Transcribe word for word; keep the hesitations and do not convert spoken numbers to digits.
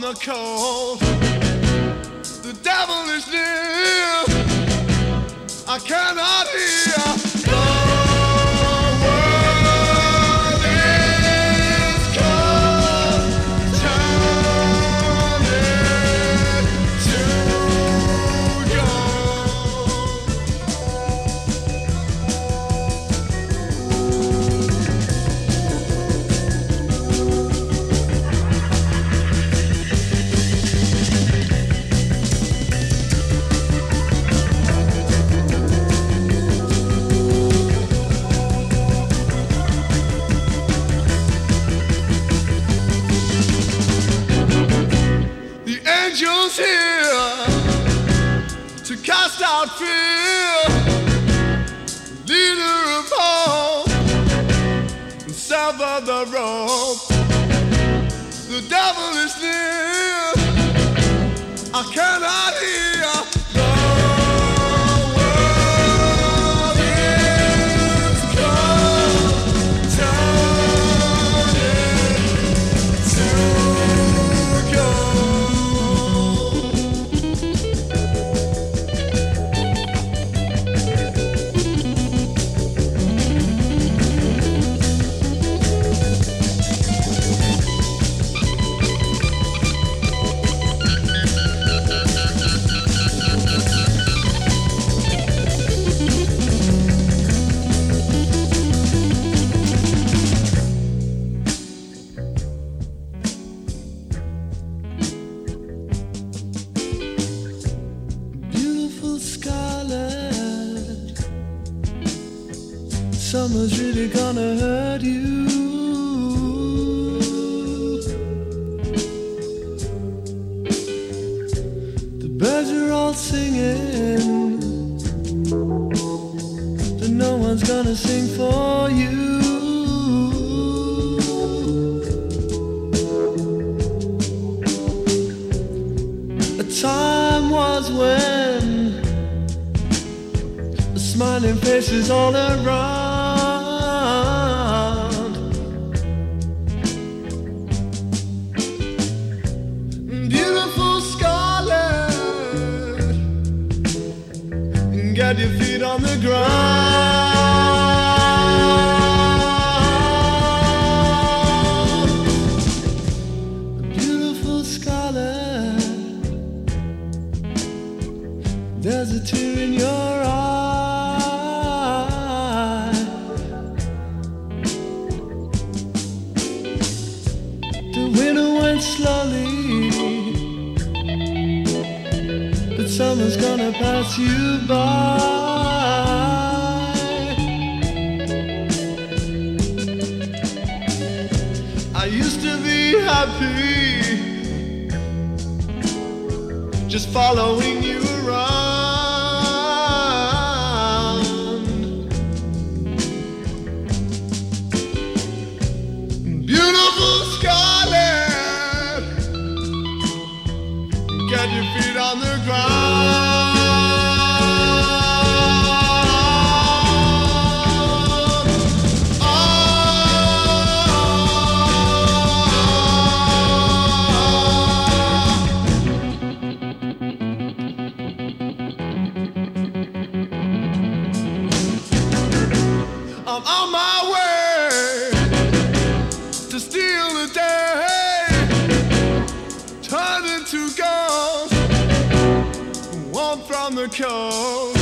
the cold. The devil is near. I cannot hear. The world is cold, turning to angels here to cast out fear, leader of hope, and sever the rope. The devil is near. I cannot hear. The world is cold, turning to summer's really gonna hurt you. The birds are all singing, but no one's gonna sing for you. A time was when the smiling faces all around. Get your feet on the ground. Beautiful scarlet, there's a tear in your eye. The winter went slowly, but summer's gonna pass you by. I used to be happy just following you around. Beautiful scarlet, get your feet on the ground. I'm on my way to steal the day, turn into gold, warm from the coast.